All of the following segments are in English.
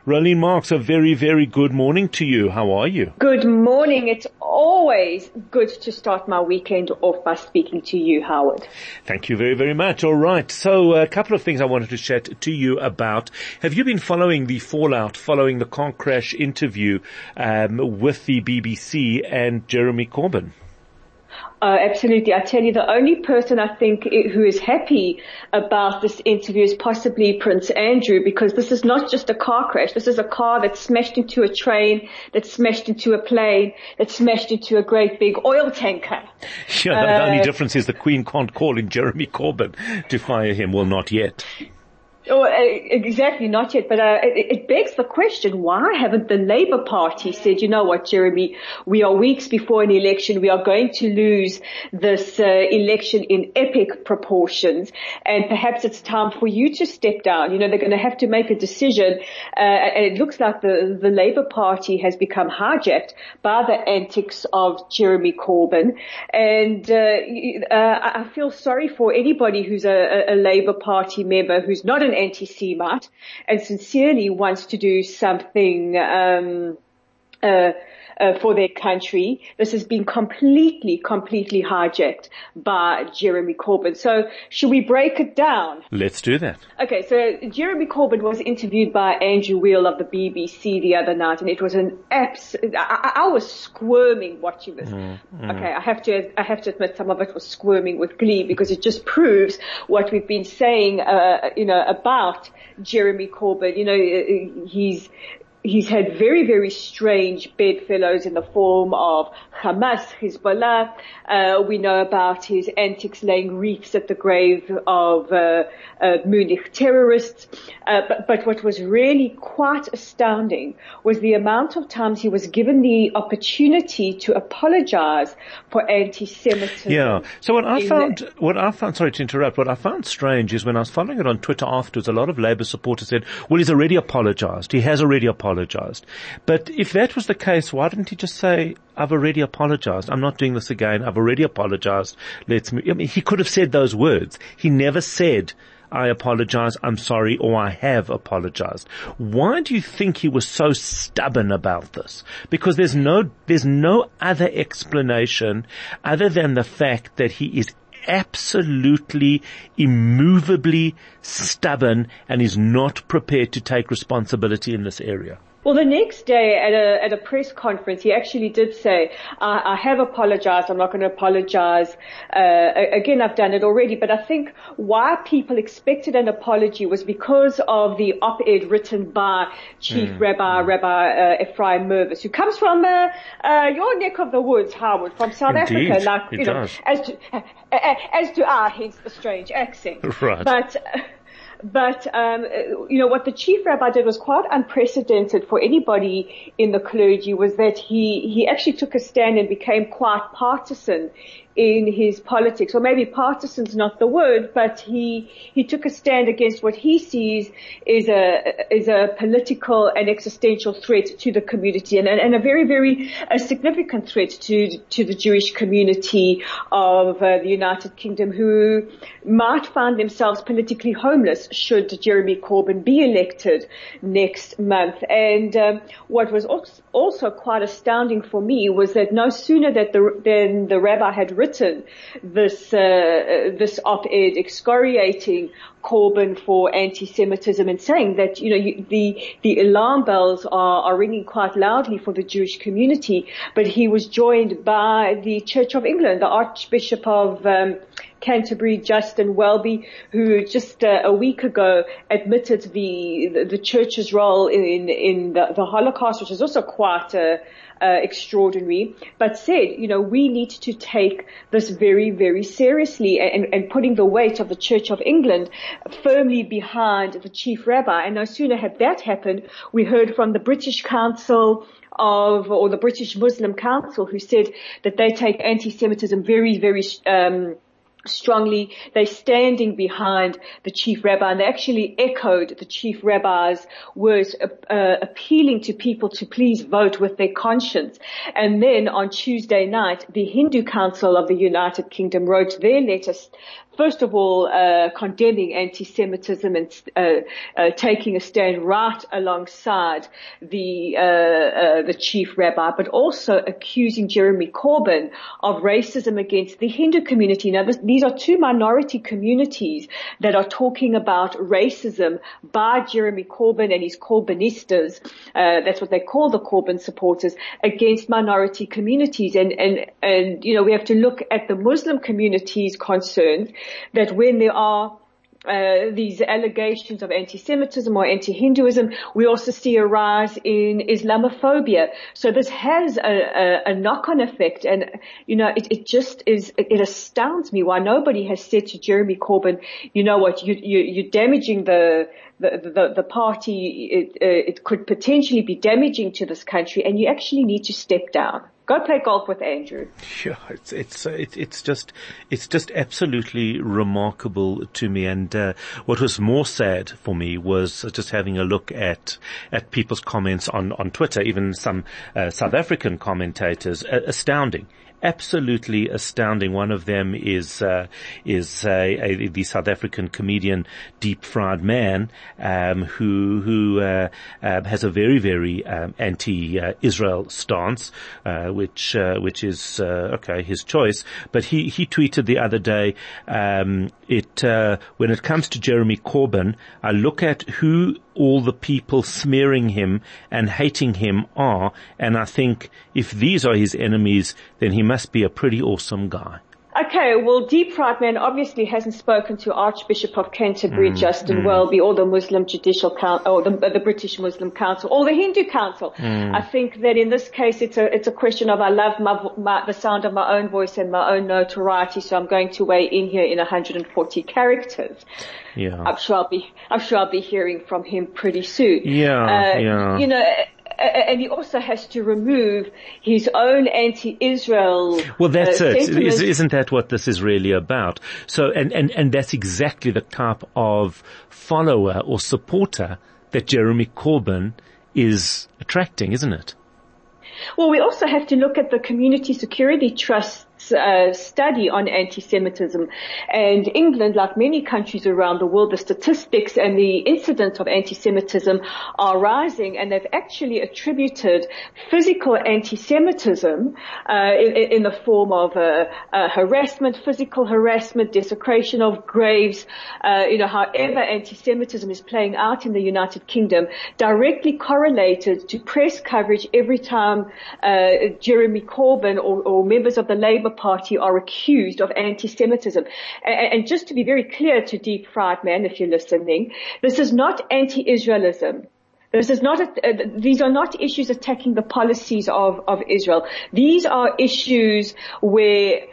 Rolene Marks, a very, very good morning to you. How are you? Good morning. It's always good to start my weekend off by speaking to you, Howard. Thank you very, very much. All right. So a couple of things I wanted to chat to you about. Have you been following the fallout following the car crash interview with the BBC and Jeremy Corbyn? Absolutely. I tell you, the only person I think who is happy about this interview is possibly Prince Andrew, because this is not just a car crash. This is a car that smashed into a train, that smashed into a plane, that smashed into a great big oil tanker. Yeah, the only difference is the Queen can't call in Jeremy Corbyn to fire him. Well, not yet. Oh, exactly, not yet. But it begs the question, why haven't the Labour Party said, you know what, Jeremy, we are weeks before an election. We are going to lose this election in epic proportions. And perhaps it's time for you to step down. You know, they're going to have to make a decision. And it looks like the Labour Party has become hijacked by the antics of Jeremy Corbyn. And I feel sorry for anybody who's a Labour Party member who's not an anti-Semite and sincerely wants to do something for their country. This has been completely hijacked by Jeremy Corbyn. So should we break it down? Let's do that. Okay, so Jeremy Corbyn was interviewed by Andrew Weil of the BBC the other night, and it was an I was squirming watching this. Okay, I have to admit some of it was squirming with glee, because it just proves what we've been saying, about Jeremy Corbyn. You know, He's had very, very strange bedfellows in the form of Hamas, Hezbollah. We know about his antics laying wreaths at the grave of Munich terrorists. But what was really quite astounding was the amount of times he was given the opportunity to apologize for anti-Semitism. Yeah. So what I found, sorry to interrupt, what I found strange is when I was following it on Twitter afterwards, a lot of Labour supporters said, well, he's already apologized. He has already apologized. But if that was the case, why didn't he just say, I've already apologized. I'm not doing this again. I've already apologized. He could have said those words. He never said, I apologize, I'm sorry, or I have apologized. Why do you think he was so stubborn about this? Because there's no other explanation other than the fact that he is absolutely, immovably stubborn and is not prepared to take responsibility in this area. Well, the next day at a press conference, he actually did say, I have apologized. I'm not going to apologize. Again, I've done it already. But I think why people expected an apology was because of the op-ed written by Chief Rabbi Ephraim Mervis, who comes from your neck of the woods, Howard, from South Indeed, Africa. As do I, hence the strange accent. Right. But what the chief rabbi did was quite unprecedented for anybody in the clergy, was that he actually took a stand and became quite partisan in his politics, or maybe partisan's not the word, but he took a stand against what he sees is a political and existential threat to the community, and a very, very significant threat to the Jewish community of the United Kingdom, who might find themselves politically homeless should Jeremy Corbyn be elected next month. And what was also quite astounding for me was that no sooner than the rabbi had written this op-ed excoriating Corbyn for anti-Semitism and saying that, the alarm bells are ringing quite loudly for the Jewish community, but he was joined by the Church of England, the Archbishop of Canterbury, Justin Welby, who just a week ago admitted the church's role in the Holocaust, which is also quite extraordinary, but said, we need to take this very, very seriously, and putting the weight of the Church of England firmly behind the chief rabbi. And no sooner had that happened, we heard from the British Council or the British Muslim Council, who said that they take anti-Semitism very, very strongly. They're standing behind the chief rabbi, and they actually echoed the chief rabbi's words, appealing to people to please vote with their conscience. And then on Tuesday night, the Hindu Council of the United Kingdom wrote their letter, first of all, condemning anti-Semitism and taking a stand right alongside the chief rabbi, but also accusing Jeremy Corbyn of racism against the Hindu community. Now, these are two minority communities that are talking about racism by Jeremy Corbyn and his Corbynistas. That's what they call the Corbyn supporters, against minority communities. And you know, we have to look at the Muslim community's concerns, that when there are these allegations of anti-Semitism or anti-Hinduism, we also see a rise in Islamophobia. So this has a knock-on effect, and you know, it astounds me why nobody has said to Jeremy Corbyn, you know what, you're damaging the party. It could potentially be damaging to this country, and you actually need to step down. Go play golf with Andrew. Yeah, it's just absolutely remarkable to me. And what was more sad for me was just having a look at people's comments on Twitter, even some South African commentators. Astounding. Absolutely astounding. One of them is the South African comedian Deep Fried Man, who has a very, very anti-Israel stance, which is okay, his choice. But he tweeted the other day, when it comes to Jeremy Corbyn, I look at who all the people smearing him and hating him are, and I think if these are his enemies, then he must be a pretty awesome guy. Okay, well, Deep Fried Man obviously hasn't spoken to Archbishop of Canterbury, Justin Welby, or the Muslim Judicial Council, or the British Muslim Council, or the Hindu Council. I think that in this case, it's a question of I love the sound of my own voice and my own notoriety, so I'm going to weigh in here in 140 characters. Yeah, I'm sure I'll be hearing from him pretty soon. Yeah. You know. And he also has to remove his own anti-Israel. Well, that's it. Sentiment. Isn't that what this is really about? So, and that's exactly the type of follower or supporter that Jeremy Corbyn is attracting, isn't it? Well, we also have to look at the Community Security Trust's study on anti-Semitism. And England, like many countries around the world, the statistics and the incidence of anti-Semitism are rising, and they've actually attributed physical anti-Semitism in the form of harassment, physical harassment, desecration of graves, however anti-Semitism is playing out in the United Kingdom, directly correlated to press coverage every time Jeremy Corbyn or members of the Labour Party are accused of anti-Semitism. And just to be very clear to Deep Fried Man, if you're listening, this is not anti-Israelism. These are not issues attacking the policies of Israel. These are issues where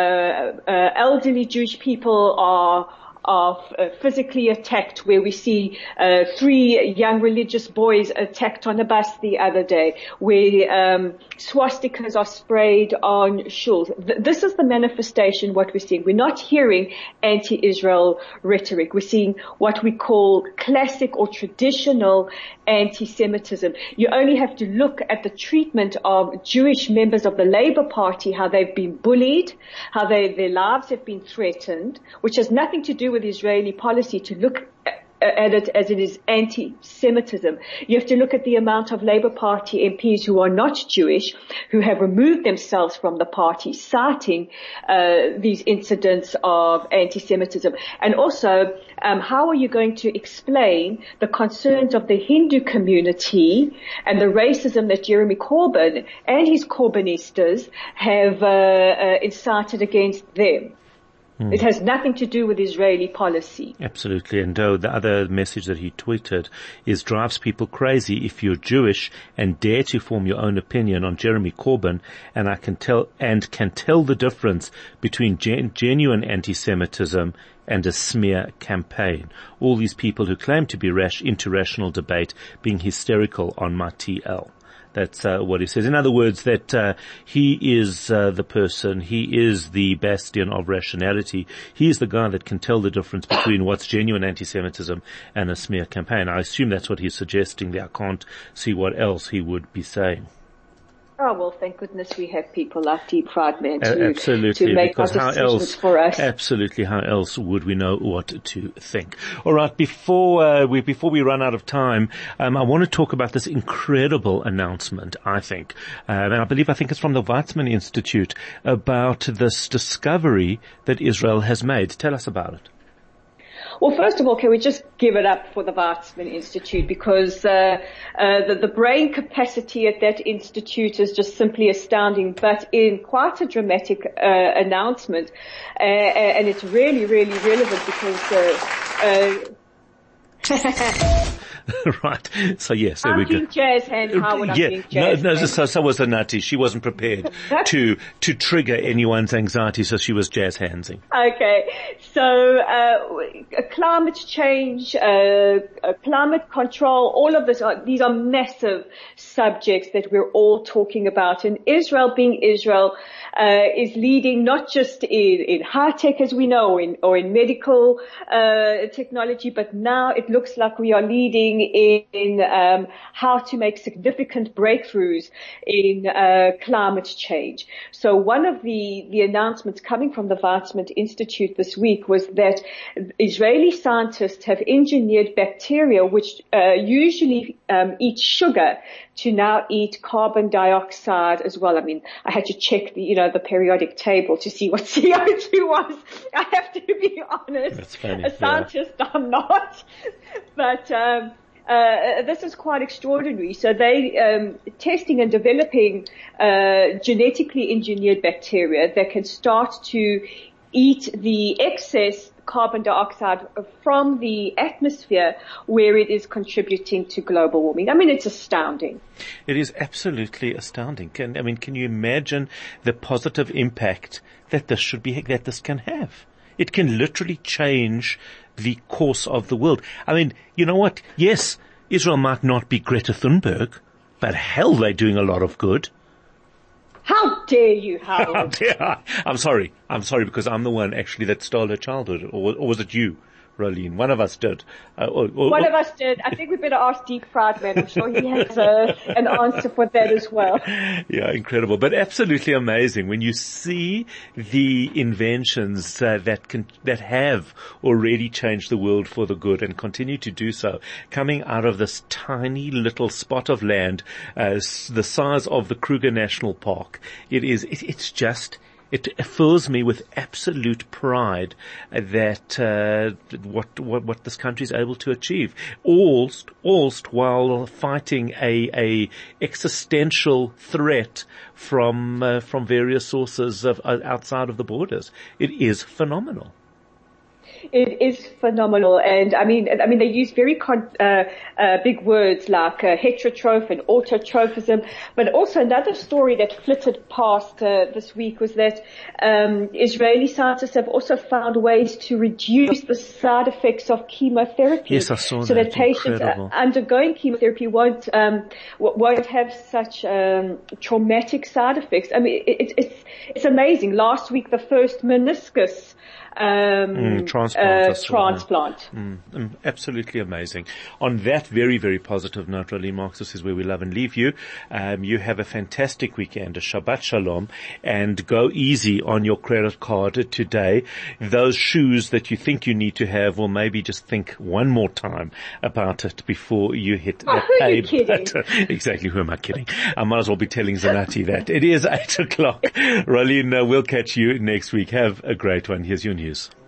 elderly Jewish people are physically attacked, where we see 3 young religious boys attacked on a bus the other day, where swastikas are sprayed on shuls. This is the manifestation, what we're seeing. We're not hearing anti-Israel rhetoric. We're seeing what we call classic or traditional anti-Semitism. You only have to look at the treatment of Jewish members of the Labour Party, how they've been bullied, how their lives have been threatened, which has nothing to do with Israeli policy, to look at it as it is anti-Semitism. You have to look at the amount of Labour Party MPs who are not Jewish, who have removed themselves from the party, citing these incidents of anti-Semitism. And also, how are you going to explain the concerns of the Hindu community and the racism that Jeremy Corbyn and his Corbynistas have incited against them? It has nothing to do with Israeli policy. Absolutely. And the other message that he tweeted is, drives people crazy if you're Jewish and dare to form your own opinion on Jeremy Corbyn, and can tell the difference between genuine anti-Semitism and a smear campaign. All these people who claim to be into rational debate being hysterical on my TL. That's what he says. In other words, that he is the person, he is the bastion of rationality. He is the guy that can tell the difference between what's genuine anti-Semitism and a smear campaign. I assume that's what he's suggesting there. I can't see what else he would be saying. Oh, well, thank goodness we have people like Deep Fried Man absolutely, to make our decisions for us. Absolutely. How else would we know what to think? All right. Before we run out of time, I want to talk about this incredible announcement, I think. And I think it's from the Weizmann Institute about this discovery that Israel has made. Tell us about it. Well, first of all, can we just give it up for the Weizmann Institute, because the brain capacity at that institute is just simply astounding, but in quite a dramatic announcement, and it's really, really relevant because right. So yes, there we go. I'm jazz hand. How would I think jazz no, so was Anati. She wasn't prepared to trigger anyone's anxiety, so she was jazz handsing. Okay. So, climate change, climate control, all of this, these are massive subjects that we're all talking about. And Israel, being Israel, is leading not just in high tech, as we know, or in medical technology, but now it looks like we are leading in how to make significant breakthroughs in climate change. So one of the announcements coming from the Weizmann Institute this week was that Israeli scientists have engineered bacteria which usually eat sugar to now eat carbon dioxide as well. I mean, I had to check the periodic table to see what CO2 was. I have to be honest. That's funny. A scientist, yeah. I'm not. But this is quite extraordinary. So they testing and developing genetically engineered bacteria that can start to eat the excess carbon dioxide from the atmosphere where it is contributing to global warming. I mean, it's astounding. It is absolutely astounding. Can you imagine the positive impact that this can have? It can literally change the course of the world. I mean, you know what? Yes, Israel might not be Greta Thunberg, but hell, they're doing a lot of good. How dare you, Howard? How dare I? I'm sorry because I'm the one actually that stole her childhood. Or was it you, Rolene? One of us did. One of us did. I think we better ask Deep Fried Man. I'm sure he has an answer for that as well. Yeah, incredible. But absolutely amazing when you see the inventions that have already changed the world for the good and continue to do so, coming out of this tiny little spot of land, the size of the Kruger National Park. It fills me with absolute pride that what this country is able to achieve, all while fighting a existential threat from various sources outside of the borders. It is phenomenal. It is phenomenal, and I mean they use very big words like heterotroph and autotrophism. But also another story that flitted past this week was that Israeli scientists have also found ways to reduce the side effects of chemotherapy. Yes, I saw that. So that patients undergoing chemotherapy won't have such traumatic side effects. I mean, it's amazing. Last week, the first meniscus transplant. Absolutely amazing. On that very, very positive note, Rolene Marks, this is where we love and leave you. You have a fantastic weekend, a Shabbat Shalom, and go easy on your credit card today. Those shoes that you think you need to have, or maybe just think one more time about it before you hit that pay button. Exactly, who am I kidding? I might as well be telling Zanati that. It is 8 o'clock. Rolene, we'll catch you next week. Have a great one. Here's your news.